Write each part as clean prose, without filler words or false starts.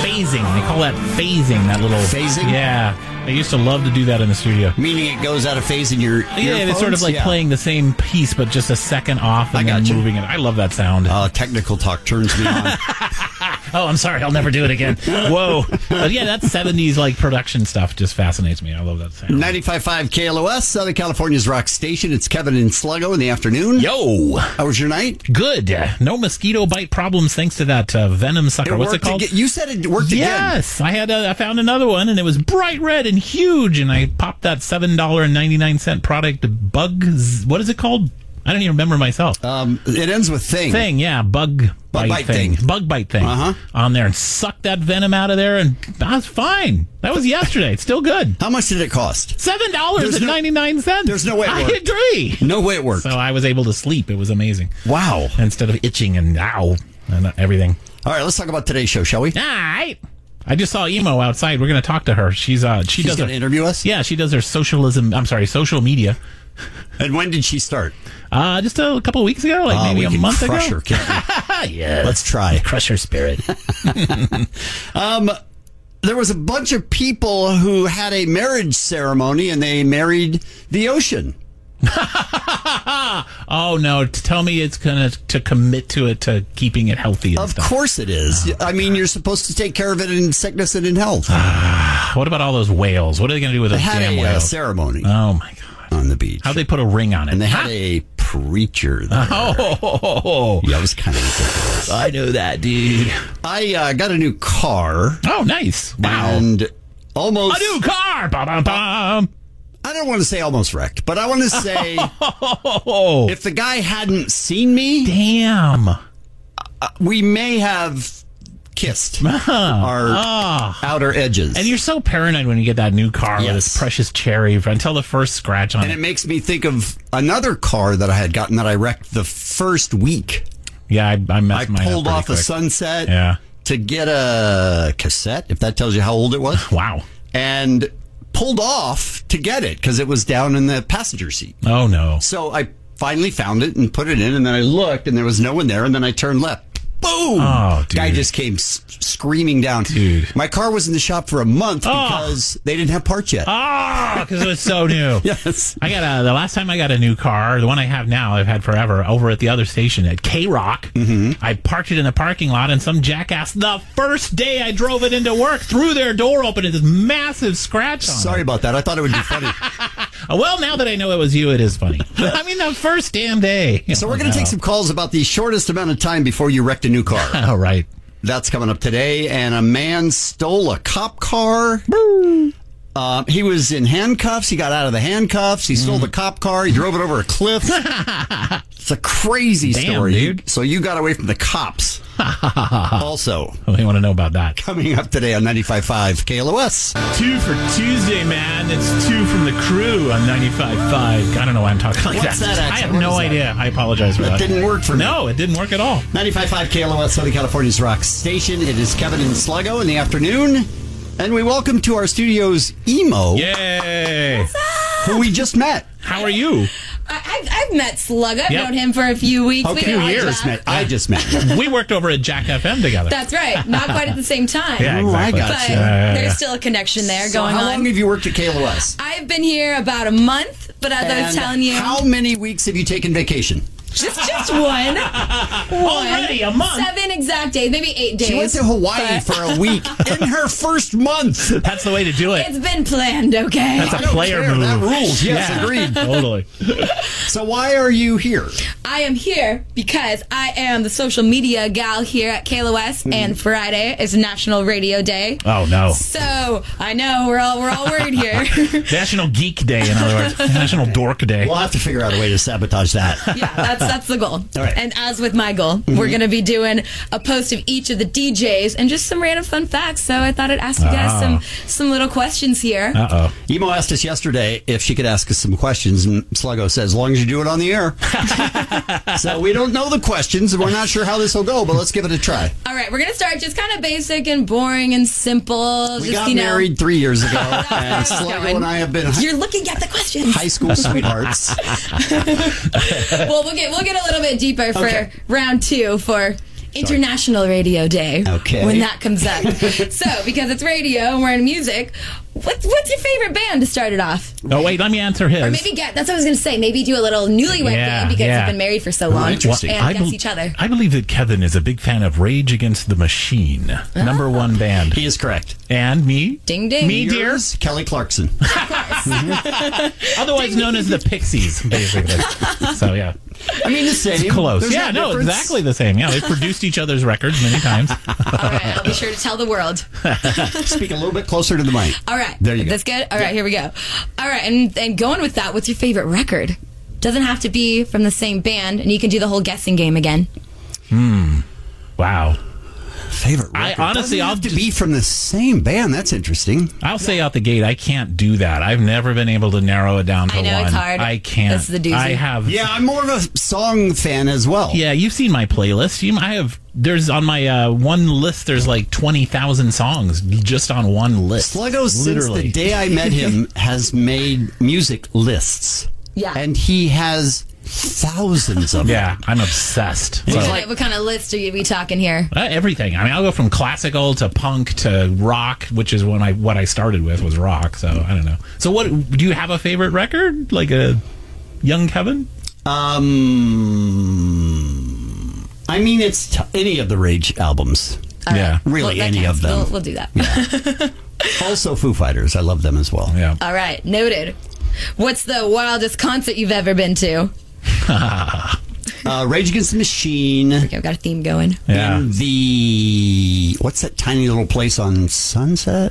phasing. They call that phasing, that little... Phasing? Yeah. They used to love to do that in the studio. Meaning it goes out of phase in your earphones? Yeah, it's sort of like playing the same piece, but just a second off and then moving it. I love that sound. Technical talk turns me on. Oh, I'm sorry. I'll never do it again. Whoa. But yeah, that 70s like production stuff just fascinates me. I love that sound. 95.5 KLOS, Southern California's rock station. It's Kevin and Sluggo in the afternoon. Yo. How was your night? Good. No mosquito bite problems thanks to that venom sucker. What's it called? You said it worked again. Yes. I found another one, and it was bright red and huge, and I popped that $7.99 product bug. What is it called? I don't even remember myself. It ends with thing. Thing, yeah. Bug bite thing. Bug bite thing. On there and sucked that venom out of there, and I was fine. That was yesterday. It's still good. How much did it cost? $7.99. There's no way it worked. I agree. No way it worked. So I was able to sleep. It was amazing. Wow. Instead of itching and ow and everything. All right, let's talk about today's show, shall we? All right. I just saw Emo outside. We're going to talk to her. She's going to interview us? Yeah, she does her social media. And when did she start? Just a couple of weeks ago, like maybe a month ago. Her, yeah. Let's try. Crush her spirit. There was a bunch of people who had a marriage ceremony and they married the ocean. Oh no! Tell me it's gonna to commit to it, to keeping it healthy. Of course it is. I mean, you're supposed to take care of it in sickness and in health. What about all those whales? What are they going to do with those damn whales? A ceremony. Oh my god! On the beach. How'd they put a ring on it? And they had a preacher there. Oh, yeah, it was kind of ridiculous. I know that, dude. I got a new car. Oh, nice! Wow, and almost a new car. Ba-bum-bum. I don't want to say almost wrecked, but I want to say if the guy hadn't seen me, damn, we may have kissed our outer edges. And you're so paranoid when you get that new car with this precious cherry until the first scratch on it. And it makes me think of another car that I had gotten that I wrecked the first week. Yeah, I messed mine up. I pulled off quick. a Sunset to get a cassette, if that tells you how old it was. Wow. And pulled off to get it because it was down in the passenger seat. Oh, no. So I finally found it and put it in, and then I looked, and there was no one there, and then I turned left. Boom! Oh, dude. Guy just came screaming down. Dude. My car was in the shop for a month because they didn't have parts yet. Because it was so new. Yes. I got the last time I got a new car, the one I have now, I've had forever, over at the other station at K-Rock. Mm-hmm. I parked it in the parking lot, and some jackass, the first day I drove it into work, threw their door open and this massive scratch on it. Sorry about that. I thought it would be funny. Well, now that I know it was you, it is funny. I mean, the first damn day. So we're going to take some calls about the shortest amount of time before you wrecked a new car. All right. That's coming up today. And a man stole a cop car. He was in handcuffs. He got out of the handcuffs. He stole the cop car. He drove it over a cliff. It's a crazy story, dude. So you got away from the cops. Also, we want to know about that. Coming up today on 95.5 KLOS. 2 for Tuesday, man. It's 2 from the crew on 95.5. I don't know why I'm talking like What's that I have no idea. I apologize for that. That didn't work for me. No, it didn't work at all. 95.5 KLOS, Southern California's rock station. It is Kevin and Sluggo in the afternoon. And we welcome to our studios Emo. Yay! Who we just met. How are you? I've met Sluggo. I've known him for a few weeks. Okay, I just met him. We worked over at Jack FM together. That's right. Not quite at the same time. Yeah, exactly. I got but you. there's still a connection there going on. How long have you worked at KLOS? I've been here about a month, but as I was telling you... How many weeks have you taken vacation? Just one. Already a month. 7 exact days, maybe 8 days. She went to Hawaii for a week in her first month. That's the way to do it. It's been planned, okay? That's a player move. That rules. Yes, agreed. Totally. So why are you here? I am here because I am the social media gal here at KLOS, and Friday is National Radio Day. Oh no! So I know we're all worried here. National Geek Day, in other words, National Dork Day. We'll have to figure out a way to sabotage that. Yeah, that's the goal. All right. And as with my goal, we're going to be doing a post of each of the DJs and just some random fun facts. So I thought I'd ask you guys some little questions here. Emo asked us yesterday if she could ask us some questions, and Sluggo said, as long as you do it on the air. So we don't know the questions, and we're not sure how this will go, but let's give it a try. All right, we're going to start just kind of basic and boring and simple. We got married 3 years ago, and Sluggo and I have been You're looking at the questions. high school sweethearts. Well, we'll get a little bit deeper for round 2 for International Radio Day. Okay. When that comes up. So, because it's radio and we're in music, what's your favorite band to start it off? Oh, wait, let me answer his. Or maybe that's what I was going to say. Maybe do a little newlywed game because you've been married for so long. interesting. And guess each other. I believe that Kevin is a big fan of Rage Against the Machine, number one band. He is correct. And me? Ding, ding. Me, dear? Yours, Kelly Clarkson. Otherwise known as the Pixies, basically. So, yeah. I mean, the same. Close. There's Yeah, no no, difference. exactly the same. Yeah, they produced each other's records many times. All right, I'll be sure to tell the world. Speak a little bit closer to the mic. All right. There you go. That's good? All right, here we go. All right, and going with that, what's your favorite record? Doesn't have to be from the same band, and you can do the whole guessing game again. Wow. Favorite record. I honestly, Doesn't have to be from the same band. That's interesting. I'll say out the gate, I can't do that. I've never been able to narrow it down to I know, one. it's hard. I can't. That's the doozy. I have. Yeah, I'm more of a song fan as well. Yeah, you've seen my playlist. I have. There's on my one list. There's like 20,000 songs just on one list. Sluggo, since literally. the day I met him, has made music lists. Yeah. And he has thousands of them. Yeah, I'm obsessed. So, What kind of list are we talking here? everything. I mean, I'll go from classical to punk to rock, which is what I started with was rock. So I don't know. So what do you have a favorite record? Like a young Kevin? I mean, it's any of the Rage albums. Yeah. Really, Well, that any counts. of them. We'll do that. Also, Foo Fighters. I love them as well. Yeah. All right, noted. What's the wildest concert you've ever been to? Rage Against the Machine. Okay, I've got a theme going. Yeah. In what's that tiny little place on Sunset?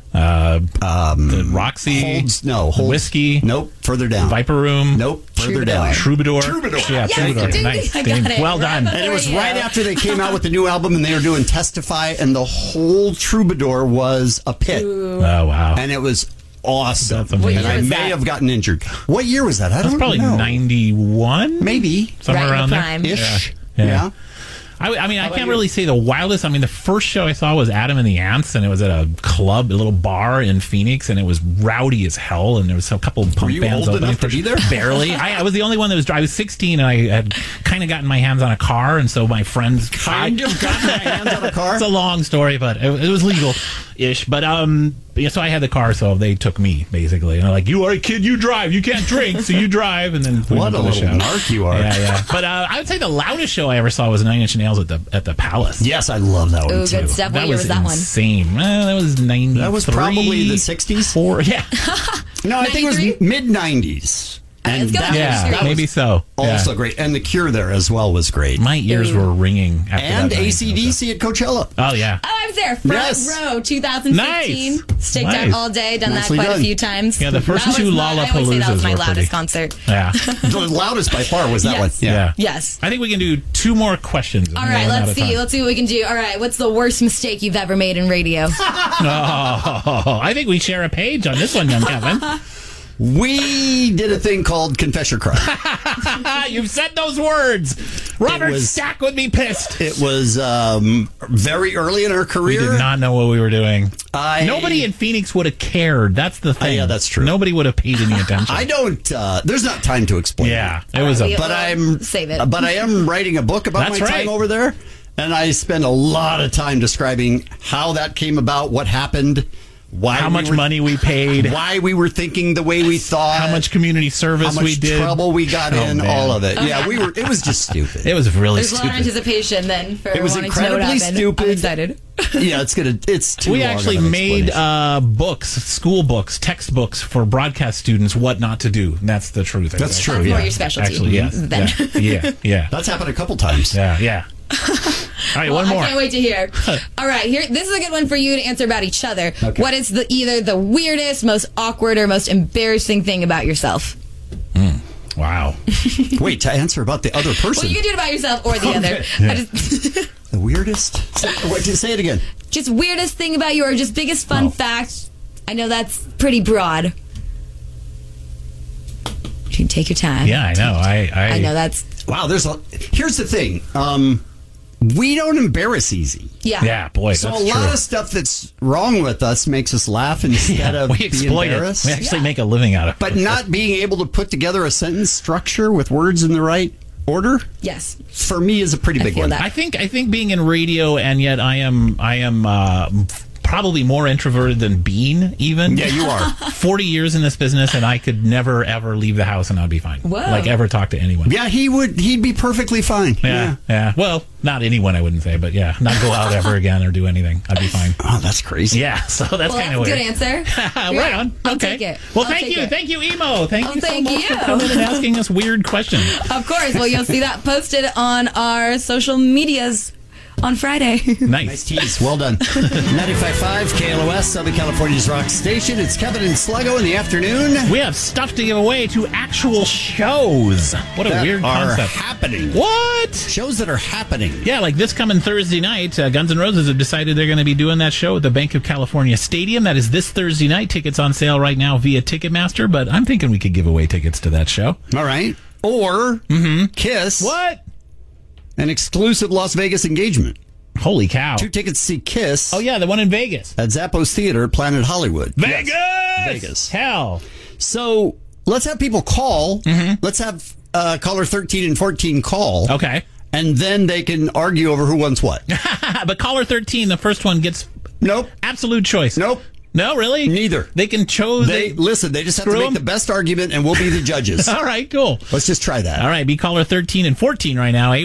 The Roxy. Holds Whiskey. Nope, further down. Viper Room. Nope, further Troubadour. down. Troubadour. Yeah, Yeah, Troubadour. dude, Nice. I got it. Well done. Right. And it was There you right go. after they came out with the new album, and they were doing Testify, and the whole Troubadour was a pit, Oh, wow. and it was awesome. That's amazing. What And year I was may that? have gotten injured. What year was that? I That's don't probably know. 91? Maybe Somewhere Right in around the there. prime. ish. Yeah. Yeah. I mean, I about can't you? really say the wildest. I mean, the first show I saw was Adam and the Ants, and it was at a club, a little bar in Phoenix, and it was rowdy as hell, and there was a couple of punk you bands old opening enough to for- be there? Barely. I was the only one that was. I was 16, and I had kind of gotten my hands on a car, and so my friends Kind of got my hands on a car. It's a long story, but it was legal-ish. But yeah, so I had the car, so they took me basically, and they're like, "You are a kid, you drive. You can't drink, so you drive." And then we What went a to the little show. narc you are. Yeah, yeah. But I would say the loudest show I ever saw was Nine Inch Nails at the Palace. Yes, I love that one Ooh, too. good stuff. What year was that one? insane. That was 93. That was probably the 60s. 4, yeah. No, I think it 93? was mid 90s. And It's gotta that be was- Yeah, great. maybe so. also Yeah. great. And The Cure there as well was great. My ears were ringing after And that night. AC/DC at Coachella. Oh, yeah. Oh, I was there. Front Yes. row, 2015. Nice. Staked Nice. out all day. Done Nicely that quite done. a few times. Yeah, the first That two was I always say that was Lollapaloozas my were loudest pretty- concert. Yeah. The loudest by far was that Yes. one. Yeah. Yes. I think we can do 2 more questions. All right, let's see. Let's see what we can do. All right, what's the worst mistake you've ever made in radio? Oh, I think we share a page on this one, young Kevin. We did a thing called Confess Your Crime. You've said those words. Robert was- Stack would be pissed. It was very early in our We career. did not know what we were doing. I- Nobody in Phoenix would have cared. That's the thing. yeah, that's true. Nobody would have paid any attention. I don't. There's not time to explain. Yeah, it. it was All right, a. But I'm save it. But I am writing a book about That's my right. time over there, and I spend a lot of time describing how that came about, what happened, why How we much were- money we paid. why we were thinking the way we thought, How much community how service much we did. trouble we got Oh, in, man. all of it. Yeah, we were. It was just stupid. It was really There's a lot of stupid. anticipation then for It was wanting to know what incredibly happened. stupid. I'm excited. Yeah, it's too We long actually of an made explanation. books, school books, textbooks for broadcast students what not to do. And that's the truth. That's true. That's yeah. more your specialty. Actually, yes. Then. Yeah. That's happened a couple times. Yeah. All right, one more. I can't wait to hear. All right, here. This is a good one for you to answer about each other. Okay. What is either the weirdest, most awkward, or most embarrassing thing about yourself? Wow. Wait, to answer about the other person. Well, you can do it about yourself or the other. I just, The weirdest? Say it again. just weirdest thing about you, or just biggest fun fact. I know that's pretty broad. You can take your time. Yeah, I know. I know that's Wow, here's the thing. We don't embarrass easy. Yeah, boy, So that's a lot true. of stuff that's wrong with us makes us laugh instead of we be exploit it. embarrassed. We actually make a living out of it. But not being able to put together a sentence structure with words in the right order, Yes. for me, is a pretty big feel one. that. I think being in radio, and yet I am probably more introverted than Bean, even. Yeah, you are. 40 years in this business, and I could never, ever leave the house and I'd be fine. Whoa. Like, ever talk to anyone. Yeah, he'd be perfectly fine. Yeah. Well, not anyone, I wouldn't say, but yeah, not go out ever again or do anything. I'd be fine. Oh, that's crazy. Yeah, so that's Well, kind of that's a weird. good answer. Right on. I'll Okay. take it. Well, I'll thank take you. it. Thank you, Emo. Thank you so thank much you. for coming and asking us weird questions. Of course. Well, you'll see that posted on our social medias on Friday. Nice. Tease. Well done. 95.5 KLOS, Southern California's rock station. It's Kevin and Sluggo in the afternoon. We have stuff to give away to actual shows. What a That weird are concept. happening. What? Shows that are happening. Yeah, like this coming Thursday night, Guns N' Roses have decided they're going to be doing that show at the Bank of California Stadium. That is this Thursday night. Tickets on sale right now via Ticketmaster, but I'm thinking we could give away tickets to that show. All right. Or Kiss. What? An exclusive Las Vegas engagement. Holy cow. 2 tickets to see Kiss Oh, yeah, the one in Vegas. at Zappos Theater, Planet Hollywood. Vegas! Yes. Vegas. Hell. So let's have people call. Let's have caller 13 and 14 call. Okay. And then they can argue over who wants what. But caller 13, the first one gets Nope. absolute choice. Nope. No, really? Neither. They can choose. They listen. They just have to Screw make 'em? the best argument, and we'll be the judges. All right, cool. Let's just try that. All right, be caller 13 and 14 right now.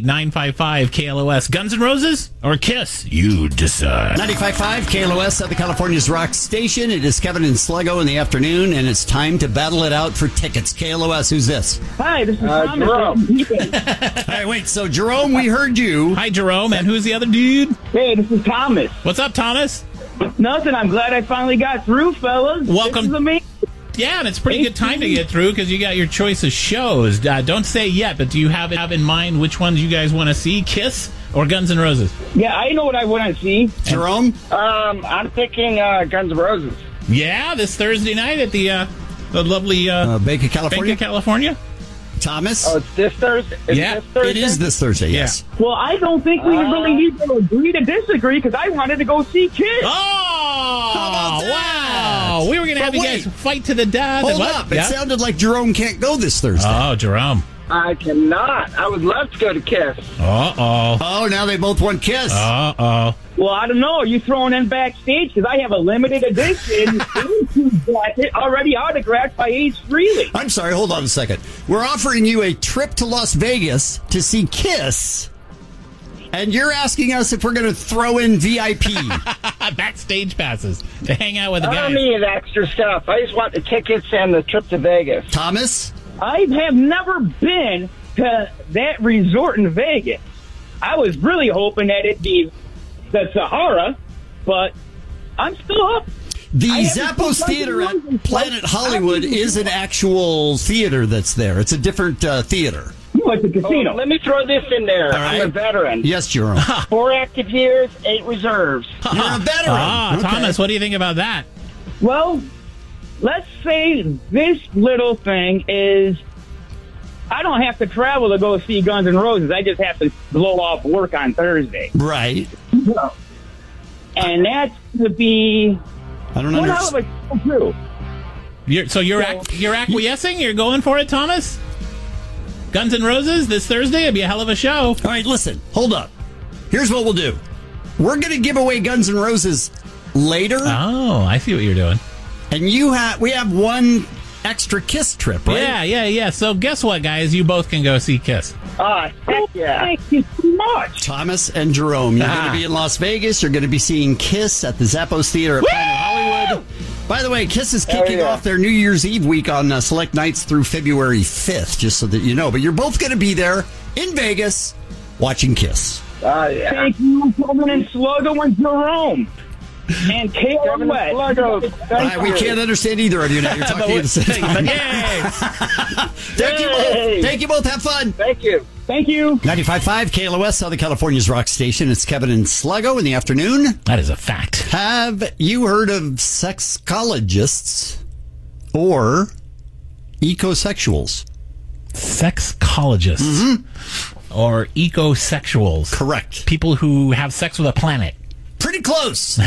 818-955-KLOS. Guns N' Roses or Kiss? You decide. 95.5 KLOS, Southern California's rock station. It is Kevin and Sluggo in the afternoon, and it's time to battle it out for tickets. KLOS, who's this? Hi, this is Thomas. Jerome. All right, wait. So, Jerome, we heard you. Hi, Jerome. And who's the other dude? Hey, this is Thomas. What's up, Thomas? Nothing. I'm glad I finally got through, fellas. Welcome. This is amazing. Yeah, and it's pretty good time to get through because you got your choice of shows. Don't say yet, but do you have in mind which ones you guys want to see? Kiss or Guns N' Roses? Yeah, I know what I want to see. Jerome? I'm picking Guns N' Roses. Yeah, this Thursday night at the lovely Bank of Bank California? of California. Thomas? Oh, it's this Thursday? It's Yeah, this Thursday? It is this Thursday, yes. Well, I don't think we really need to agree to disagree because I wanted to go see Kiss. Oh, about that? wow. We were going to have But you guys wait. fight to the death. Hold What? up. It Yeah? sounded like Jerome can't go this Thursday. Oh, Jerome. I cannot. I would love to go to Kiss. Uh-oh. Oh, now they both want Kiss. Uh-oh. Well, I don't know. Are you throwing in backstage? Because I have a limited edition jacket already autographed by Ace Frehley. I'm sorry, hold on a second. We're offering you a trip to Las Vegas to see Kiss, and you're asking us if we're going to throw in VIP. Backstage passes to hang out with the I guys. don't need extra stuff. I just want the tickets and the trip to Vegas. Thomas? I have never been to that resort in Vegas. I was really hoping that it'd be the Sahara, but I'm still up. The I haven't Zappos seen Theater Guns N' at Roses. Planet Hollywood is an actual theater that's there. It's a different theater. You went to the Oh, casino. let me throw this in there. All right. I'm a veteran. Yes, Jerome. 4 active years, 8 reserves. You're a veteran. Ah, Okay. Thomas, what do you think about that? Well, let's say this little thing is I don't have to travel to go see Guns N' Roses. I just have to blow off work on Thursday. Right. And that's to be I don't one hell of understand. a show, too. You're acquiescing? You're going for it, Thomas? Guns N' Roses this Thursday? It'd be a hell of a show. All right, listen. Hold up. Here's what we'll do. We're going to give away Guns N' Roses later, Oh, I see what you're doing. and we have one extra Kiss trip, right? Yeah. So guess what, guys? You both can go see Kiss. Ah, heck yeah. Thank you so much. Thomas and Jerome, you're going to be in Las Vegas. You're going to be seeing Kiss at the Zappos Theater at Planet Hollywood. By the way, Kiss is kicking yeah. off their New Year's Eve week on select nights through February 5th, just so that you know. But you're both going to be there in Vegas watching Kiss. Yeah. Thank you, Kevin and Sluggo and Jerome. And Kevin Kevin and Sluggo, thank We you. can't understand either of you now. You're talking at the same time. Yay! Thank you both. Yay. Thank you both. Have fun. Thank you. Thank you. 95.5 KLOS, Southern California's rock station. It's Kevin and Sluggo in the afternoon. That is a fact. Have you heard of sexologists or ecosexuals? Sexologists or ecosexuals. Correct. People who have sex with a planet. Pretty close.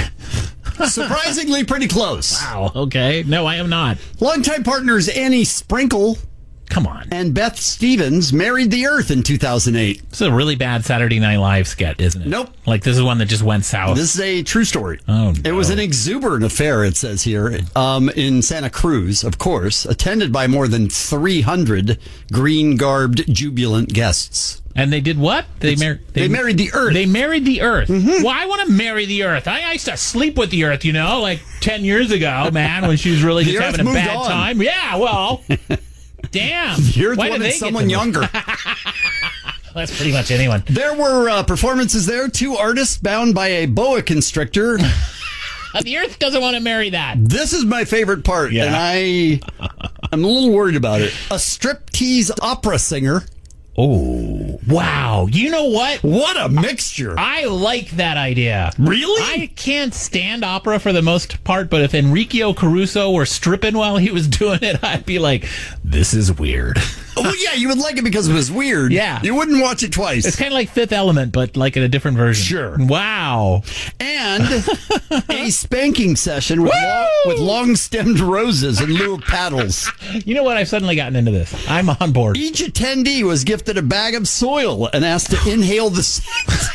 Surprisingly pretty close. Wow. Okay. No, I am not. Longtime partners Annie Sprinkle Come on. And Beth Stevens married the Earth in 2008. It's a really bad Saturday Night Live sketch, isn't it? Nope. Like, this is one that just went south. This is a true story. Oh, no. It was an exuberant affair, it says here, in Santa Cruz, of course, attended by more than 300 green-garbed, jubilant guests. And they did what? They married the Earth. They married the Earth. Mm-hmm. Well, I want to marry the Earth. I used to sleep with the Earth, like 10 years ago, man, when she was really just having a bad time. Yeah, well, damn. The Earth wanted someone younger. That's pretty much anyone. There were performances there. 2 artists bound by a boa constrictor. The Earth doesn't want to marry that. This is my favorite part, and I'm a little worried about it. A striptease opera singer. Oh, wow. You know what? What a mixture. I like that idea. Really? I can't stand opera for the most part, but if Enrico Caruso were stripping while he was doing it, I'd be like, this is weird. Well, yeah, you would like it because it was weird. Yeah. You wouldn't watch it twice. It's kind of like Fifth Element, but like in a different version. Sure. Wow. And a spanking session with long-stemmed roses in lieu of paddles. You know what? I've suddenly gotten into this. I'm on board. Each attendee was gifted a bag of soil and asked to inhale the scent.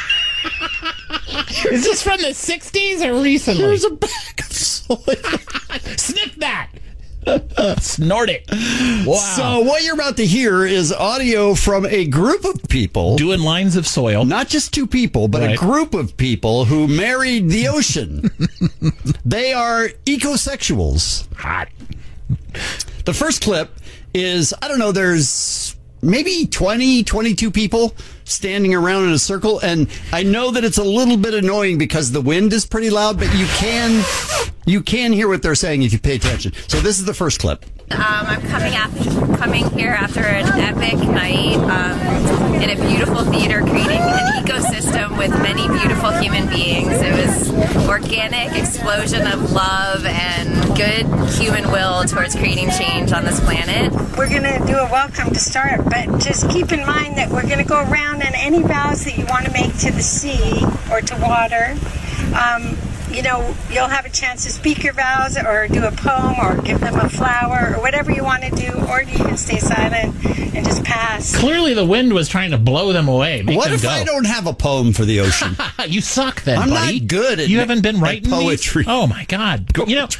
Is this from the 60s or recently? There's a bag of soil. Sniff that. Snort it. Wow. So what you're about to hear is audio from a group of people doing lines of soil. Not just 2 people, but a group of people who married the ocean. They are ecosexuals. Hot. The first clip is, I don't know, there's maybe 20, 22 people standing around in a circle. And I know that it's a little bit annoying because the wind is pretty loud, but you can hear what they're saying if you pay attention. So this is the first clip. I'm coming here after an epic night in a beautiful theater, creating an ecosystem with many beautiful human beings. It was organic explosion of love and good human will towards creating change on this planet. We're going to do a welcome to start, but just keep in mind that we're going to go around, and any vows that you want to make to the sea or to water, you'll have a chance to speak your vows or do a poem or give them a flower or whatever you want to do, or you can stay silent and just pass. Clearly the wind was trying to blow them away. What if I don't have a poem for the ocean? You suck then, I'm buddy. not good at You haven't been writing poetry. These? Oh, my God.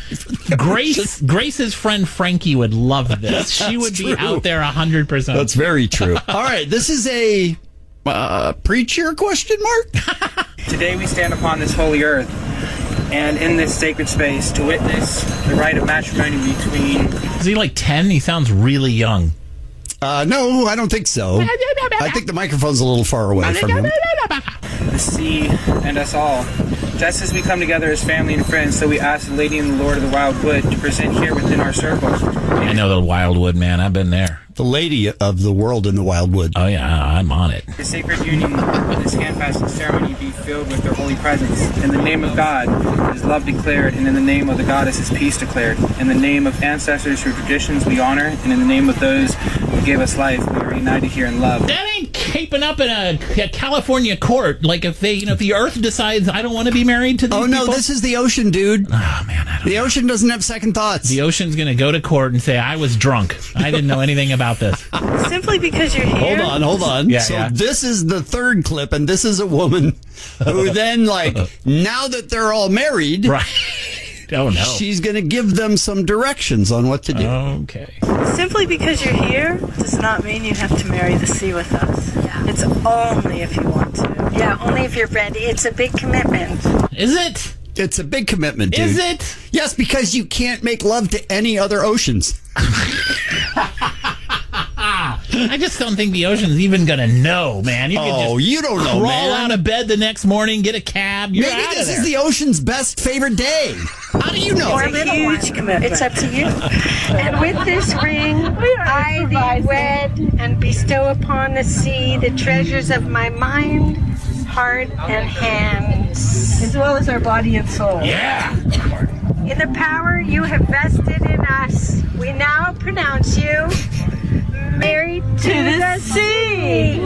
Grace's friend Frankie would love this. She would be out there 100%. That's very true. All right, this is a preacher question mark? Today we stand upon this holy earth and in this sacred space to witness the rite of matrimony between... Is he like 10? He sounds really young. No, I don't think so. I think the microphone's a little far away from him. The sea and us all. Just as we come together as family and friends, so we ask the Lady and the Lord of the Wildwood to present here within our circle. I know the Wildwood, man. I've been there. The Lady of the World in the Wildwood. Oh, yeah, I'm on it. The sacred union of this hand-fasting ceremony be filled with their holy presence. In the name of God is love declared, and in the name of the goddess is peace declared. In the name of ancestors whose traditions we honor, and in the name of those who gave us life, we are united here in love. That ain't caping up in a California court. Like if the Earth decides I don't want to be married to these people. This is the ocean, dude. Oh, man, I don't know. The ocean doesn't have second thoughts. The ocean's going to go to court and say, I was drunk. I didn't know anything about this. Simply because you're here. Hold on. Yeah, This is the third clip, and this is a woman who then, now that they're all married, right? Oh, no. She's going to give them some directions on what to do. Okay. Simply because you're here does not mean you have to marry the sea with us. Yeah. It's only if you want to. Yeah, only if you're ready. It's a big commitment. Is it? It's a big commitment, dude. Is it? Yes, because you can't make love to any other oceans. I just don't think the ocean's even going to know, man. You you don't know, man. Crawl out of bed the next morning, get a cab. Maybe this is the ocean's best favorite day. How do you know? Or a huge commitment. It's up to you. And with this ring, I thee wed and bestow upon the sea the treasures of my mind, heart, and hands, as well as our body and soul. Yeah. In the power you have vested in us, we now pronounce you married to the sea.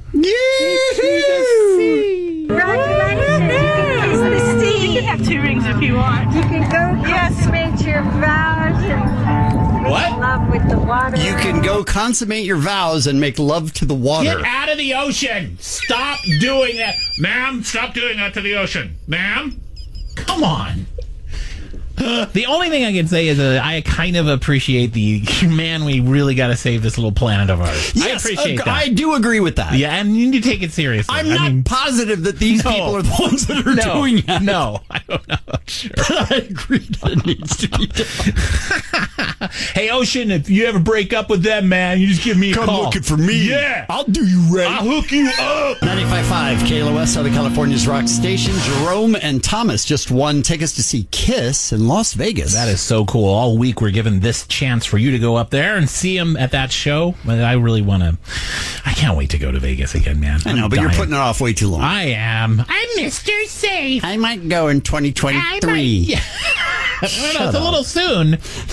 Congratulations. You can kiss the sea. You can have 2 rings if you want. You can go consummate your vows and make love with the water. You can go consummate your vows and make love to the water. Get out of the ocean. Stop doing that. Ma'am, stop doing that to the ocean. Ma'am? Come on. The only thing I can say is that I kind of appreciate man, we really got to save this little planet of ours. Yes, I appreciate that. I do agree with that. Yeah, and you need to take it seriously. I'm not positive that these people are the ones that are doing that. No, I don't know. Sure. But I agree that it needs to be done. Hey, Ocean, if you ever break up with them, man, you just give me a call. Come looking for me. Yeah. I'll do you right. I'll hook you up. 95.5 KLOS, Southern California's rock station. Jerome and Thomas just won tickets to see Kiss in Las Vegas. That is so cool. All week we're given this chance for you to go up there and see them at that show. But I really want to. I can't wait to go to Vegas again, man. I know, but you're putting it off way too long. I am. I'm Mr. Safe. I might go in 2023. Yeah. I don't know. It's a little soon.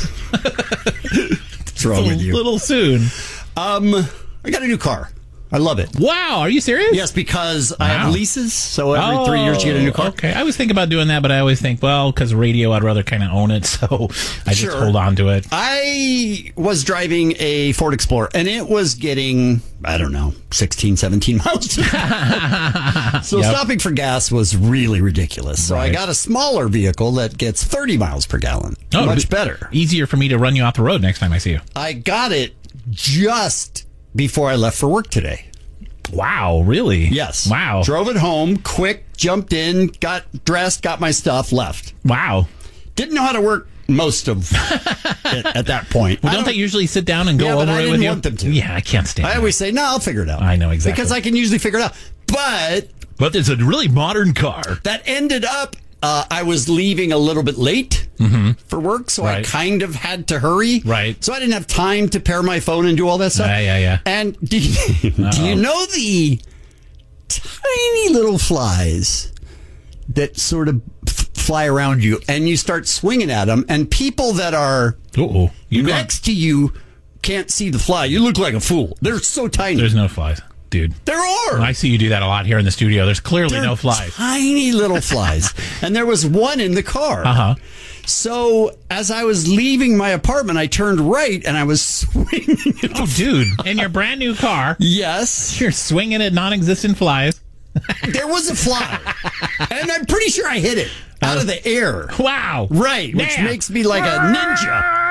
What's wrong with you? A little soon. I got a new car. I love it. Wow, are you serious? Yes, because I have leases, so every 3 years you get a new car. Okay, I always think about doing that, but I always think, well, because radio, I'd rather kind of own it, so I just hold on to it. I was driving a Ford Explorer, and it was getting, I don't know, 16, 17 miles to So stopping for gas was really ridiculous. So I got a smaller vehicle that gets 30 miles per gallon. Oh, much better. Easier for me to run you off the road next time I see you. I got it just before I left for work today. Wow, really? Yes. Wow. Drove it home, quick, jumped in, got dressed, got my stuff, left. Wow. Didn't know how to work most of it at that point. Well, don't they usually sit down and go over it with you? I didn't want them to. Yeah, I can't stand it. I always say, no, I'll figure it out. I know exactly. Because I can usually figure it out. But it's a really modern car. That ended up, I was leaving a little bit late for work, so I kind of had to hurry. Right. So I didn't have time to pair my phone and do all that stuff. Yeah. And do you know the tiny little flies that sort of fly around you, and you start swinging at them, and people that are next to you can't see the fly. You look like a fool. They're so tiny. There's no flies. Dude. There are. I see you do that a lot here in the studio. There's clearly no flies. Tiny little flies. And there was one in the car. Uh-huh. So as I was leaving my apartment, I turned right and I was swinging it. Oh, dude. In your brand new car. Yes. You're swinging at non-existent flies. There was a fly. And I'm pretty sure I hit it out of the air. Wow. Right. Which makes me like a ninja.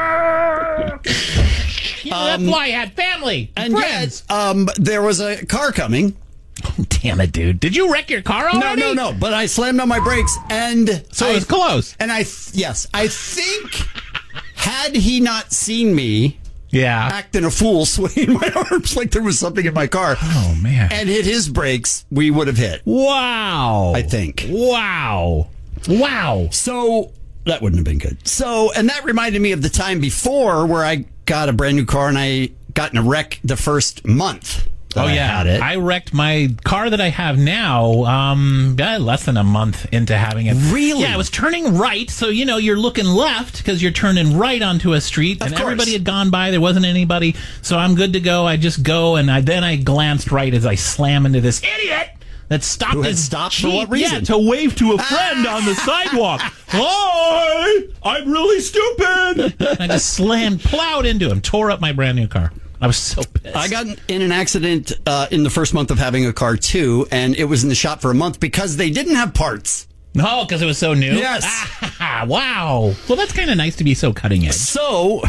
That fly had family and friends. Yet, there was a car coming. Oh, damn it, dude. Did you wreck your car already? No. But I slammed on my brakes, and so it was close. And I think had he not seen me acting a fool, swinging my arms like there was something in my car, oh man, and hit his brakes, we would have hit. Wow. I think. Wow. So that wouldn't have been good. So, and that reminded me of the time before where I got a brand new car and I got in a wreck the first month. I wrecked my car that I have now less than a month into having it. Really? Yeah, I was turning right, so you're looking left because you're turning right onto a street, and everybody had gone by. There wasn't anybody, so I'm good to go. I just go, and then I glanced right as I slam into this idiot that stopped. Who had stopped for what reason? Yeah, to wave to a friend on the sidewalk. Hi, I'm really stupid. And I just plowed into him, tore up my brand new car. I was so pissed. I got in an accident in the first month of having a car, too, and it was in the shop for a month because they didn't have parts. No, because it was so new? Yes. Wow. Well, that's kind of nice to be so cutting edge. So,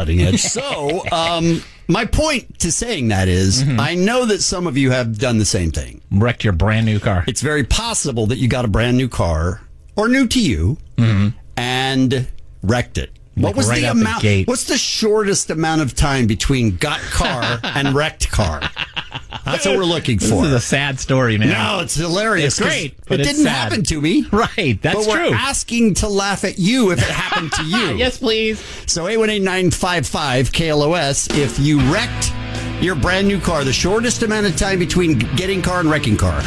my point to saying that is, I know that some of you have done the same thing. Wrecked your brand new car. It's very possible that you got a brand new car, or new to you, and wrecked it. What was the amount? What's the shortest amount of time between got car and wrecked car? That's what we're looking for. This is a sad story, man. No, it's hilarious. It's great, but it it's didn't sad. happen to me. Right, that's but true. We're asking to laugh at you if it happened to you. Yes, please. So 818-955 KLOS. If you wrecked your brand new car, the shortest amount of time between getting car and wrecking car.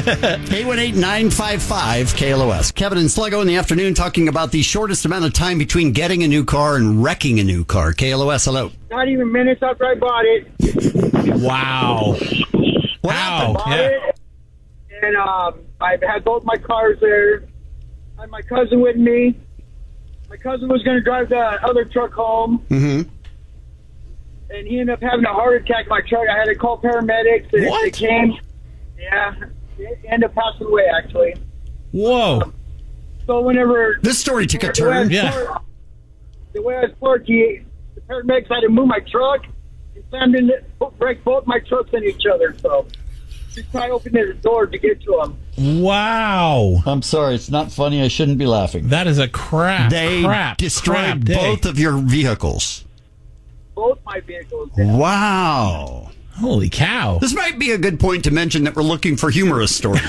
818-955 KLOS. Kevin and Sluggo in the afternoon talking about the shortest amount of time between getting a new car and wrecking a new car. KLOS, hello. Not even minutes after I bought it. Wow. What happened? It, and I had both my cars there. I had my cousin with me. my cousin was going to drive the other truck home. Mm-hmm. And he ended up having a heart attack in my truck. I had to call paramedics. And What? They came. Yeah. He ended up passing away, actually. Whoa. So whenever... This story took a turn. Yeah. The way I was parked, the paramedics had to move my truck and slammed in break both my trucks in each other. So just try to open the door to get to them. Wow. I'm sorry, it's not funny. I shouldn't be laughing. That is a crap. They destroyed day. both of your vehicles. Both my vehicles. Wow. Holy cow. This might be a good point to mention that we're looking for humorous stories.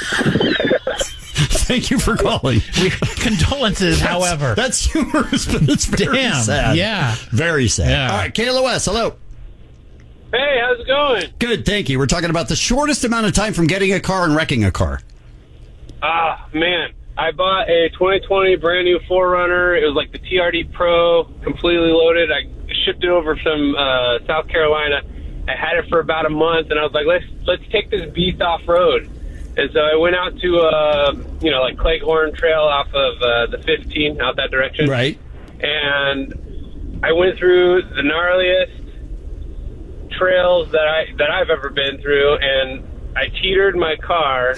Thank you for calling. Condolences, however. That's humorous, but it's very sad. Yeah. Very sad. Yeah. All right, KLOS, hello. Hey, how's it going? Good, thank you. We're talking about the shortest amount of time from getting a car and wrecking a car. Man, I bought a 2020 brand new 4Runner. It was like the TRD Pro, completely loaded. I shipped it over from South Carolina. I had it for about a month, and I was like, let's take this beast off road. And so I went out to like Cleghorn Trail off of the 15 out that direction. Right. And I went through the gnarliest trails that I've ever been through, and I teetered my car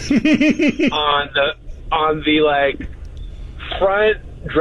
on the like front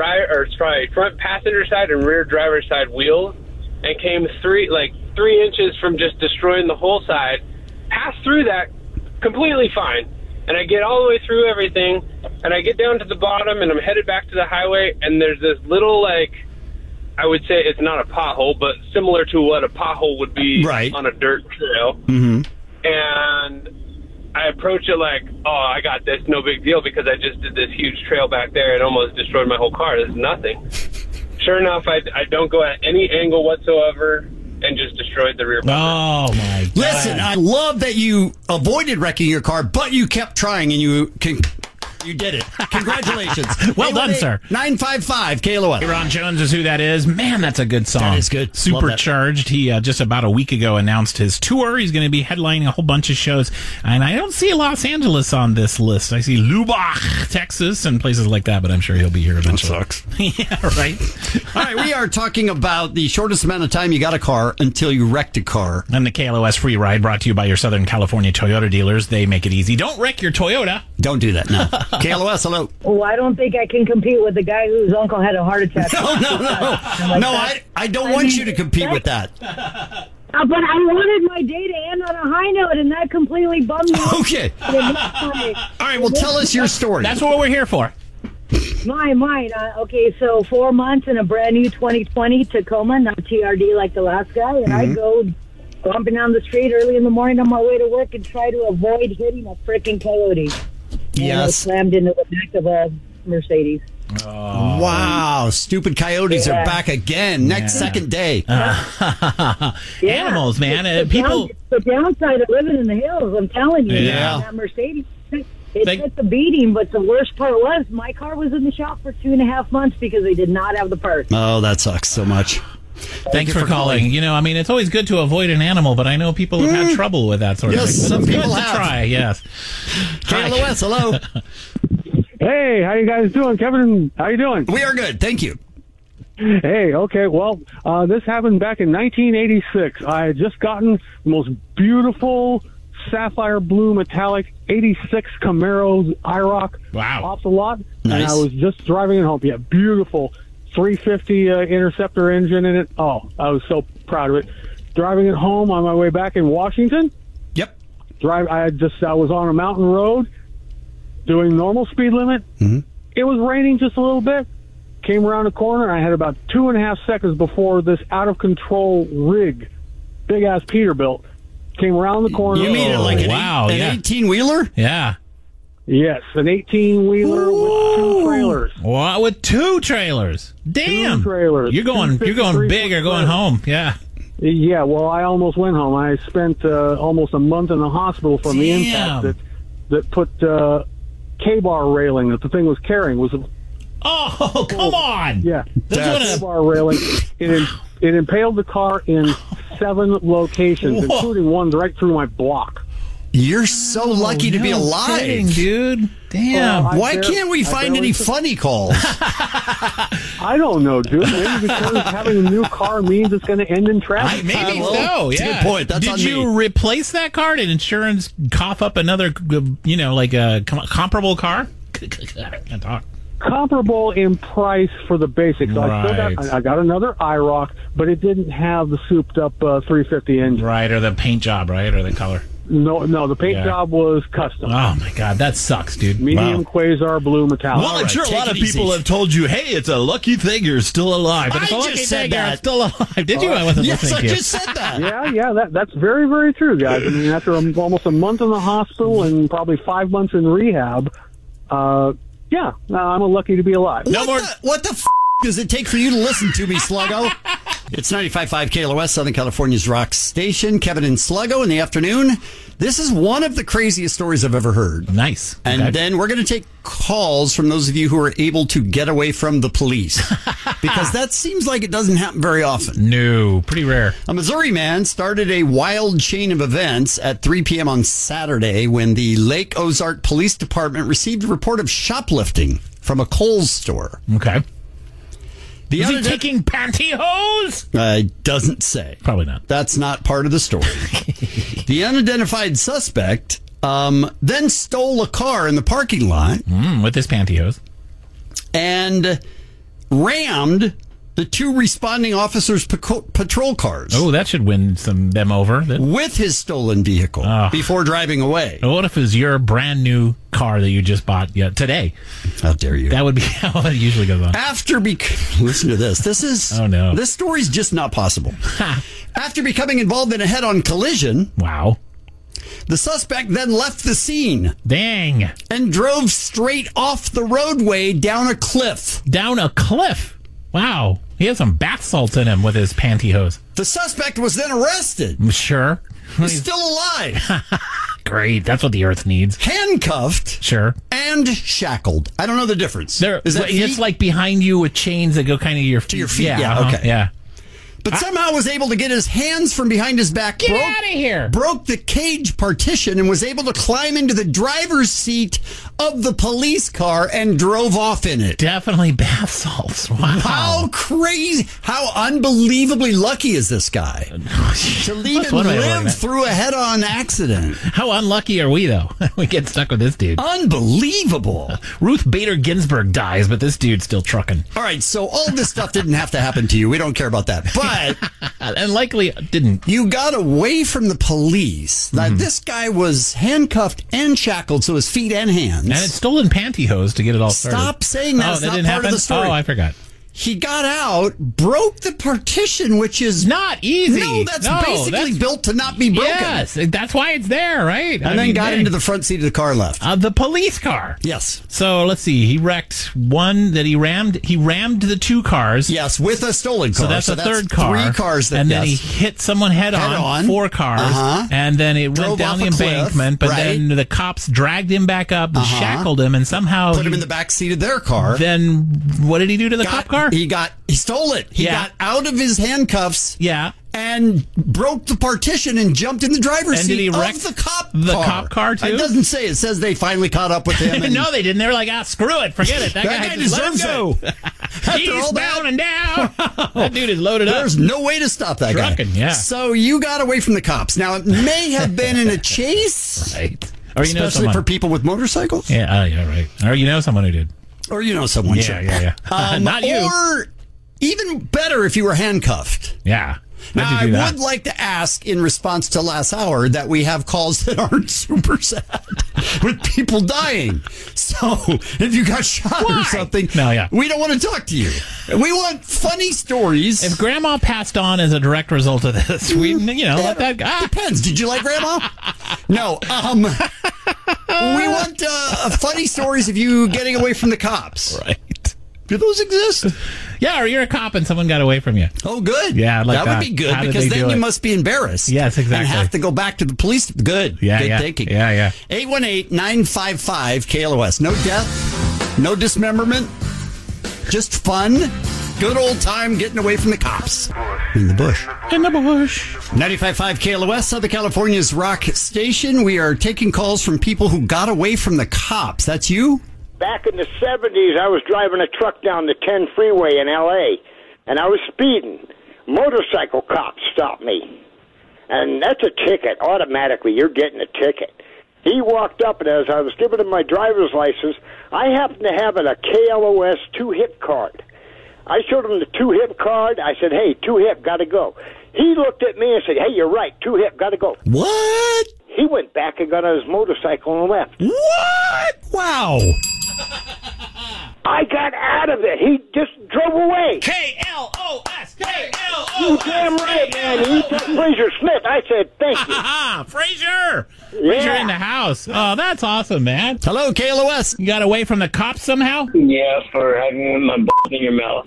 passenger side and rear driver's side wheels, and came 3 inches from just destroying the whole side. Passed through that completely fine, and I get all the way through everything, and I get down to the bottom, and I'm headed back to the highway, and there's this little, like, I would say it's not a pothole, but similar to what a pothole would be on a dirt trail. Mm-hmm. And I approach it like, oh, I got this, no big deal, because I just did this huge trail back there and almost destroyed my whole car. This is nothing. Sure enough, I don't go at any angle whatsoever and just destroyed the rear bumper. Oh, my God. Listen, I love that you avoided wrecking your car, but you kept trying, and you did it. Congratulations. Well done, sir. 955 KLOS. Ron Jones is who that is. Man, that's a good song. That is good. Supercharged. He just about a week ago announced his tour. He's going to be headlining a whole bunch of shows. And I don't see Los Angeles on this list. I see Lubbock, Texas, and places like that, but I'm sure he'll be here eventually. That sucks. Yeah, right. All right, we are talking about the shortest amount of time you got a car until you wrecked a car. And the KLOS Free Ride brought to you by your Southern California Toyota dealers. They make it easy. Don't wreck your Toyota. Don't do that, no. KLOS, hello. Oh, I don't think I can compete with the guy whose uncle had a heart attack. No, I don't want you to compete with that. But I wanted my day to end on a high note, and that completely bummed me out. Okay. All right, well, tell us your story. That's what we're here for. Mine. Okay, so 4 months in a brand new 2020 Tacoma, not TRD like the last guy, and I go bumping down the street early in the morning on my way to work and try to avoid hitting a freaking coyote. And I slammed into the back of a Mercedes. Oh. Wow, stupid coyotes are back again. Next second day. Animals, man. The downside of living in the hills, I'm telling you. Yeah. That Mercedes, it took the beating, but the worst part was my car was in the shop for 2.5 months because they did not have the parts. Oh, that sucks so much. Thanks for calling. You know, I mean, it's always good to avoid an animal, but I know people have had trouble with that sort of thing. Yes, So some it's good people to have. try, yes. KLOS, hello. Hey, how you guys doing? Kevin, how you doing? We are good, thank you. Hey, okay, well, this happened back in 1986. I had just gotten the most beautiful sapphire blue metallic 86 Camaro IROC off the lot. Nice. And I was just driving it home. Yeah, beautiful 350 Interceptor engine in it. Oh, I was so proud of it. Driving it home on my way back in Washington. Yep. I was on a mountain road doing normal speed limit. Mm-hmm. It was raining just a little bit. Came around the corner, and I had about 2.5 seconds before this out-of-control rig, big-ass Peterbilt, came around the corner. You mean it like an 18-wheeler? Yeah. Yes, an 18-wheeler with 2 trailers. What? With 2 trailers? Damn. 2 trailers. You're going big or going home. Yeah. Yeah, well, I almost went home. I spent almost a month in the hospital from the impact that put K-bar railing that the thing was carrying was... Oh, come on! Yeah, that's K-bar railing. It impaled the car in 7 locations, including one right through my block. You're so lucky to be alive, kidding, dude. Damn. Why can't we find any funny calls? I don't know, dude. Maybe because having a new car means it's going to end in traffic. Maybe so, yeah. Good point. That's Did on you me. replace that car? Did insurance cough up another, like a comparable car? I can't talk. Comparable in price for the basics. So Right. I got another IROC, but it didn't have the souped up 350 engine. Right, or the paint job, right, or the color. No, the paint Yeah. job was custom. Oh my God, that sucks, dude. Medium Wow. quasar blue metallic. Well, I'm sure a lot of people have told you, hey, it's a lucky thing you're still alive. But it's a I lucky just said thing you're that. still alive. Did you? I wasn't Yes, listening I to you. just said that. Yeah, that's very, very true, guys. I mean, after almost a month in the hospital and probably 5 months in rehab, I'm lucky to be alive. What the f*** does it take for you to listen to me, Sluggo? It's 95.5 KLOS, Southern California's rock station. Kevin and Sluggo in the afternoon. This is one of the craziest stories I've ever heard. Nice. And then we're going to take calls from those of you who are able to get away from the police. Because that seems like it doesn't happen very often. No, pretty rare. A Missouri man started a wild chain of events at 3 p.m. on Saturday when the Lake Ozark Police Department received a report of shoplifting from a Kohl's store. Okay. The Is he taking pantyhose? Doesn't say. Probably not. That's not part of the story. The unidentified suspect then stole a car in the parking lot. With his pantyhose. And rammed the two responding officers' patrol cars. Oh, that should win them over. With his stolen vehicle before driving away. What if it was your brand new car that you just bought today? How dare you? That would be how it usually goes on. Listen to this. This is This story's just not possible. After becoming involved in a head-on collision, wow, the suspect then left the scene. Dang. And drove straight off the roadway down a cliff. Down a cliff? Wow. He has some bath salts in him with his pantyhose. The suspect was then arrested. Sure. He's still alive. Great. That's what the earth needs. Handcuffed. Sure. And shackled. I don't know the difference. Is that it's like behind you with chains that go kind of to your feet. Yeah, okay. Yeah. But somehow was able to get his hands from behind his back. Get out of here! Broke the cage partition and was able to climb into the driver's seat of the police car and drove off in it. Definitely bath salts. Wow. How crazy. How unbelievably lucky is this guy to even live through a head-on accident? How unlucky are we, though? We get stuck with this dude. Unbelievable. Ruth Bader Ginsburg dies, but this dude's still trucking. All right, so all this stuff didn't have to happen to you. We don't care about that. But and likely didn't. You got away from the police. Now, this guy was handcuffed and shackled, so his feet and hands. And it's stolen pantyhose to get it all started. Stop saying that. Oh, It's that not didn't part happen? of the story. Oh, I forgot. He got out, broke the partition, which is not easy. No, that's basically built to not be broken. Yes, that's why it's there, right? And then got into the front seat of the car left. The police car. Yes. So let's see. He wrecked one that he rammed. He rammed the two cars. Yes, with a stolen car. So that's a third car. 3 cars. And then he hit someone head on. 4 cars. And then it went down the embankment. But then the cops dragged him back up and shackled him and somehow put him in the back seat of their car. Then what did he do to the cop car? He stole it. He got out of his handcuffs. Yeah. And broke the partition and jumped in the driver's And seat did he wreck of the cop the car. cop car, too? It doesn't say. It says they finally caught up with him. And No, they didn't. They were like, screw it. Forget it. That guy deserves it. He's down and down. That dude is loaded up. There's no way to stop that guy. Yeah. So you got away from the cops. Now, it may have been in a chase. Right. Or you know especially someone. for people with motorcycles. Yeah, yeah, right. Or you know someone who did. Or you know someone. Yeah. Not you. Or even better if you were handcuffed. Yeah. Now, I would like to ask, in response to last hour, that we have calls that aren't super sad with people dying. So, if you got shot or something, we don't want to talk to you. We want funny stories. If Grandma passed on as a direct result of this, we, let that go. Depends. Did you like Grandma? No. We want funny stories of you getting away from the cops. Right. Do those exist? Yeah, or you're a cop and someone got away from you. Oh, good. Yeah, I'd like that. That would be good because then you must be embarrassed. Yes, exactly. And have to go back to the police. Good. Good thinking. Yeah. 818-955-KLOS. No death, no dismemberment, just fun. Good old time getting away from the cops. In the bush. 95.5 KLOS, Southern California's rock station. We are taking calls from people who got away from the cops. That's you? back in the 70s, I was driving a truck down the 10 freeway in L.A., and I was speeding. Motorcycle cop stopped me. And that's a ticket. Automatically, you're getting a ticket. He walked up, and as I was giving him my driver's license, I happened to have a KLOS 2-hip card. I showed him the 2-hip card. I said, hey, 2-hip, got to go. He looked at me and said, hey, you're right, 2-hip, got to go. What? He went back and got on his motorcycle and left. What? Wow. I got out of it. He just drove away. KLOS, KLOS. You damn right, man. He said Fraser Smith. I said, thank you. Fraser. Fraser in the house. Oh, that's awesome, man. Hello, KLOS. You got away from the cops somehow? Yeah, for having my butt in your mouth.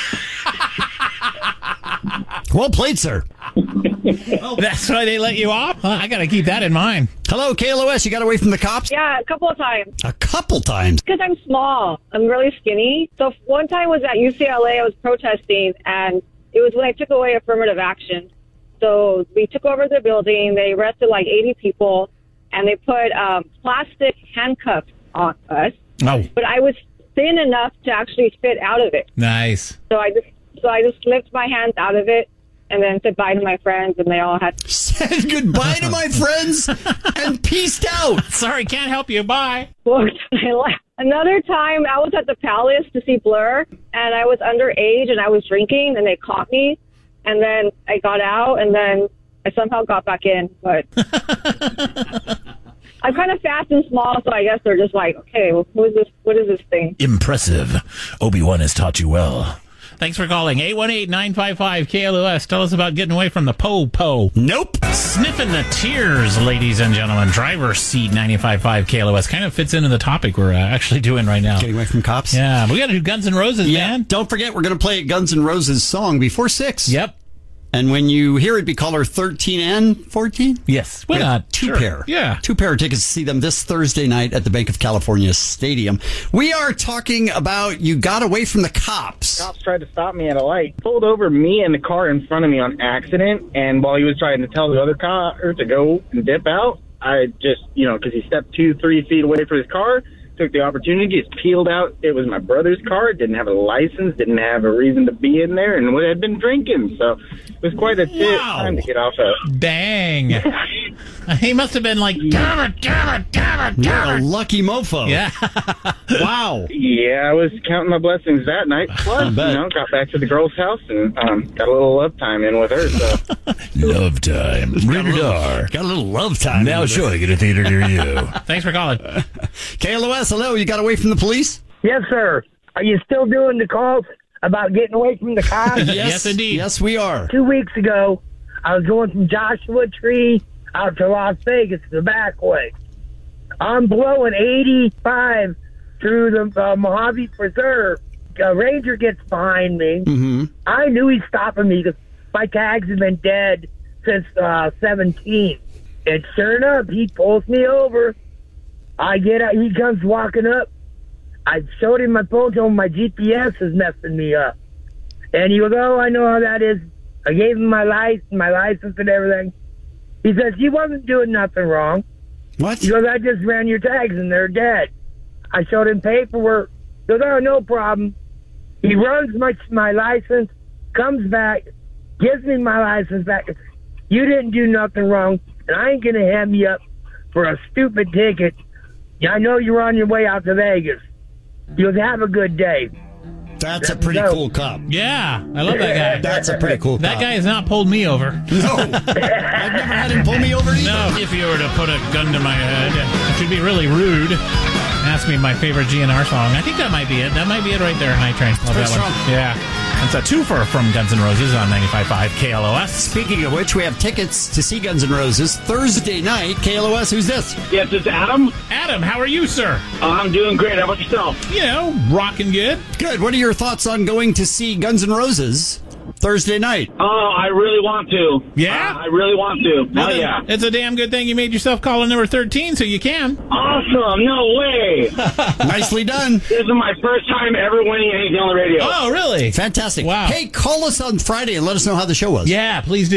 Well played, sir. That's why they let you off? I got to keep that in mind. Hello, KLOS. You got away from the cops? Yeah, a couple of times. A couple times? Because I'm small. I'm really skinny. So one time was at UCLA. I was protesting, and it was when I took away affirmative action. So we took over the building. They arrested like 80 people, and they put plastic handcuffs on us. Oh. But I was thin enough to actually fit out of it. Nice. So I just slipped my hands out of it and then said bye to my friends, and they all had said goodbye to my friends and peaced out. Sorry, can't help you. Bye. Another time, I was at the Palace to see Blur, and I was underage, and I was drinking, and they caught me, and then I got out, and then I somehow got back in, but I'm kind of fast and small, so I guess they're just like, okay, well, what is this thing? Impressive. Obi-Wan has taught you well. Thanks for calling. 818-955-KLOS. Tell us about getting away from the po-po. Nope. Sniffing the tears, ladies and gentlemen. Driver's seat 95.5 KLOS. Kind of fits into the topic we're actually doing right now. Getting away from cops? Yeah. We got to do Guns N' Roses, man. Don't forget, we're going to play a Guns N' Roses song before 6. Yep. And when you hear it, be caller 13 and 14? Yes. Why not? Two pair. Yeah. 2 pair of tickets to see them this Thursday night at the Bank of California Stadium. We are talking about you got away from the cops. Cops tried to stop me at a light, pulled over me and the car in front of me on accident, and while he was trying to tell the other car to go and dip out, I just, because he stepped 2-3 feet away from his car, took the opportunity, just peeled out. It was my brother's car, didn't have a license, didn't have a reason to be in there, and had been drinking, so it was quite a time to get off of. Dang. He must have been like, damn it. You're a lucky mofo. Yeah. Wow. Yeah, I was counting my blessings that night. Plus, got back to the girl's house and got a little love time in with her. So. Love time. Rated R. Got a little love time. Now showing at a theater near you. Thanks for calling. KLOS, hello. You got away from the police? Yes, sir. Are you still doing the calls about getting away from the cops? Yes, indeed. Yes, we are. 2 weeks ago, I was going from Joshua Tree out to Las Vegas the back way. I'm blowing 85 through the Mojave Preserve. A ranger gets behind me. Mm-hmm. I knew he's stopping me because my tags have been dead since 17. And sure enough, he pulls me over. I get out. He comes walking up. I showed him my phone, told him my GPS is messing me up. And he goes, oh, I know how that is. I gave him my license and everything. He says, he wasn't doing nothing wrong. What? He goes, I just ran your tags and they're dead. I showed him paperwork. He goes, oh, no problem. He runs my license, comes back, gives me my license back. You didn't do nothing wrong, and I ain't going to hand you up for a stupid ticket. I know you're on your way out to Vegas. He goes, have a good day. That's a pretty cool cop. Yeah, I love that guy. That's a pretty cool cop. That guy has not pulled me over. No. I've never had him pull me over either. No, if you were to put a gun to my head, it should be really rude. Ask me my favorite GNR song. I think that might be it. That might be it right there, Night Train. Love that one. Yeah. It's a twofer from Guns N' Roses on 95.5 KLOS. Speaking of which, we have tickets to see Guns N' Roses Thursday night. KLOS, who's this? Yes, it's Adam. Adam, how are you, sir? I'm doing great. How about yourself? Rocking good. Good. What are your thoughts on going to see Guns N' Roses Thursday night? Oh, I really want to. Yeah? I really want to. Well, yeah. It's a damn good thing you made yourself caller number 13, so you can. Awesome. No way. Nicely done. This is my first time ever winning anything on the radio. Oh, really? Fantastic. Wow. Hey, call us on Friday and let us know how the show was. Yeah, please do.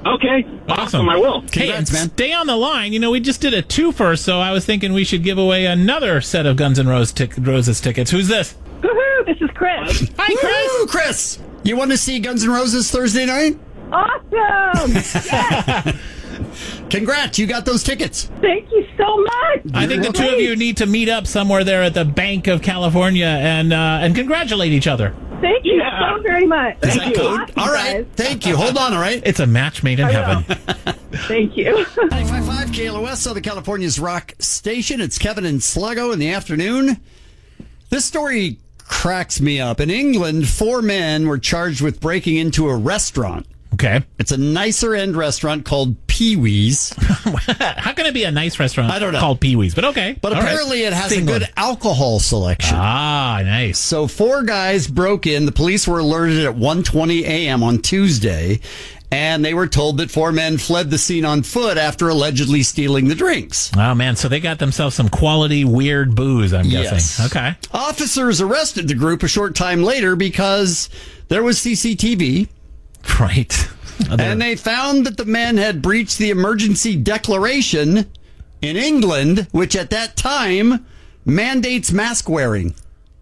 Okay. Awesome. I will. Hey, and stay on the line. You know, we just did a twofer, so I was thinking we should give away another set of Guns N' Roses tickets. Who's this? Woohoo! This is Chris. Hi, Chris. Woo, Chris. You want to see Guns N' Roses Thursday night? Awesome! Yes! Congrats, you got those tickets. Thank you so much. I think the two of you need to meet up somewhere there at the Bank of California and congratulate each other. Thank you so very much. Is that code? All right. Thank you. Hold on, all right? It's a match made in heaven. Thank you. 95.5 KLOS, Southern California's rock station. It's Kevin and Sluggo in the afternoon. This story cracks me up. In England, 4 men were charged with breaking into a restaurant. Okay. It's a nicer end restaurant called Pee-wee's. How can it be a nice restaurant I don't know. called Pee-wee's? But okay. But apparently it has a good alcohol selection. Ah, nice. So 4 guys broke in. The police were alerted at 1:20 a.m. on Tuesday, and they were told that 4 men fled the scene on foot after allegedly stealing the drinks. Oh, man. So they got themselves some quality, weird booze, I'm guessing. Yes. Okay. Officers arrested the group a short time later because there was CCTV. Right. And they found that the men had breached the emergency declaration in England, which at that time mandates mask wearing.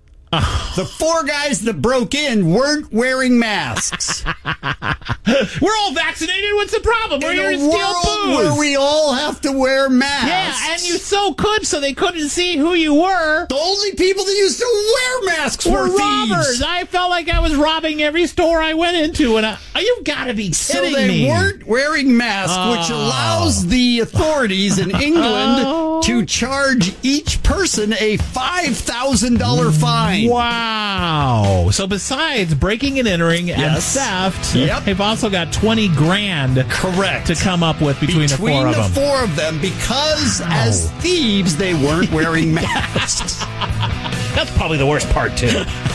The 4 guys that broke in weren't wearing masks. We're all vaccinated. What's the problem? We're here to In a steal world booze. where we all have to wear masks. Yeah, and you so they couldn't see who you were. The only people that used to wear masks were robbers. thieves. I felt like I was robbing every store I went into, and you've got to be So kidding they me. weren't wearing masks, which allows the authorities in England to charge each person a $5,000 fine. Wow. So besides breaking and entering and theft, they've also got 20 grand correct to come up with between the 4 of them. the 4 of them, because as thieves, they weren't wearing masks. That's probably the worst part, too.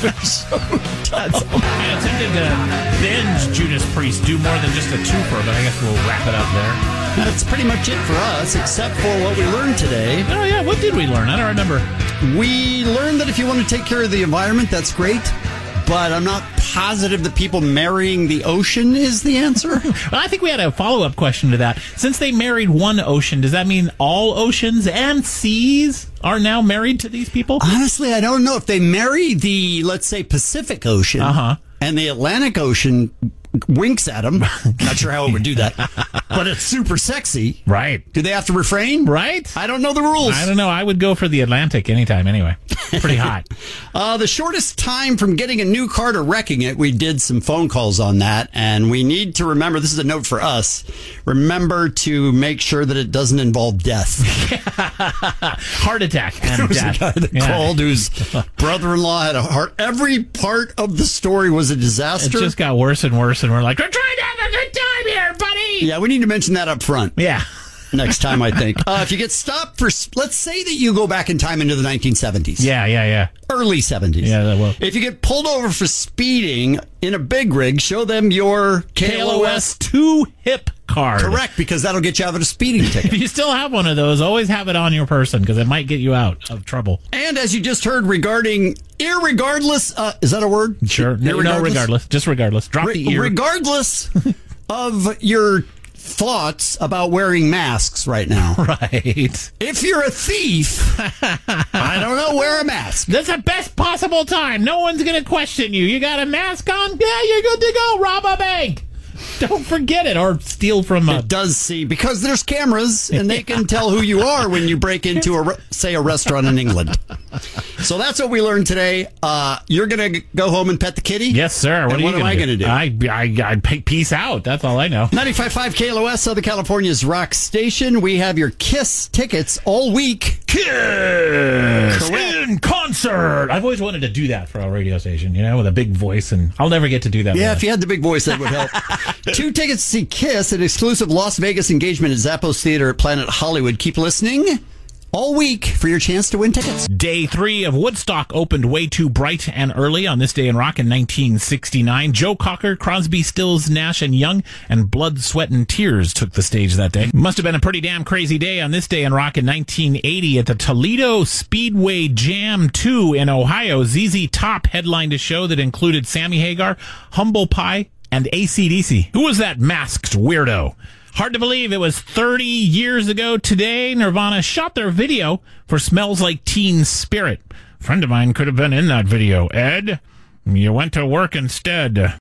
I attempted to binge Judas Priest, do more than just a twofer, but I guess we'll wrap it up there. That's pretty much it for us, except for what we learned today. Oh, yeah. What did we learn? I don't remember. We learned that if you want to take care of the environment, that's great. But I'm not positive that people marrying the ocean is the answer. Well, I think we had a follow-up question to that. Since they married one ocean, does that mean all oceans and seas are now married to these people? Honestly, I don't know. If they marry the, let's say, Pacific Ocean and the Atlantic Ocean winks at them, not sure how it would do that, but it's super sexy. Right. Do they have to refrain? Right. I don't know the rules. I don't know. I would go for the Atlantic anytime anyway. Pretty hot. The shortest time from getting a new car to wrecking it, we did some phone calls on that, and we need to remember, this is a note for us, remember to make sure that it doesn't involve death. Heart attack and There was death. a guy that called whose brother-in-law had a heart. Every part of the story was a disaster. It just got worse and worse, and we're like, we're trying to have a good time here, buddy. Yeah, we need to mention that up front. Yeah. Next time, I think. If you get stopped for, let's say that you go back in time into the 1970s. Yeah. Early 70s. Yeah, that will. If you get pulled over for speeding in a big rig, show them your KLOS 2 hip card. Correct, because that'll get you out of a speeding ticket. If you still have one of those, always have it on your person, because it might get you out of trouble. And as you just heard regarding irregardless, is that a word? Sure. No, regardless. Just regardless. Drop the ear. Regardless of your thoughts about wearing masks right now. Right. If you're a thief, I don't know, wear a mask. That's the best possible time. No one's going to question you. You got a mask on? Yeah, you're good to go. Rob a bank. Don't forget it, or steal from a... It does see, because there's cameras, and they can tell who you are when you break into, a restaurant in England. So that's what we learned today. You're going to go home and pet the kitty? Yes, sir. What am I going to do? I'd peace out. That's all I know. 95.5 KLOS, Southern California's rock station. We have your KISS tickets all week. KISS in concert. I've always wanted to do that for our radio station, with a big voice, and I'll never get to do that. Yeah, if you had the big voice, that would help. 2 tickets to see KISS, an exclusive Las Vegas engagement at Zappos Theater at Planet Hollywood. Keep listening all week for your chance to win tickets. Day 3 of Woodstock opened way too bright and early on this day in rock in 1969. Joe Cocker, Crosby, Stills, Nash and Young, and Blood, Sweat, and Tears took the stage that day. Must have been a pretty damn crazy day on this day in rock in 1980 at the Toledo Speedway Jam 2 in Ohio. ZZ Top headlined a show that included Sammy Hagar, Humble Pie, and AC/DC. Who was that masked weirdo? Hard to believe it was 30 years ago today. Nirvana shot their video for Smells Like Teen Spirit. A friend of mine could have been in that video. Ed, you went to work instead.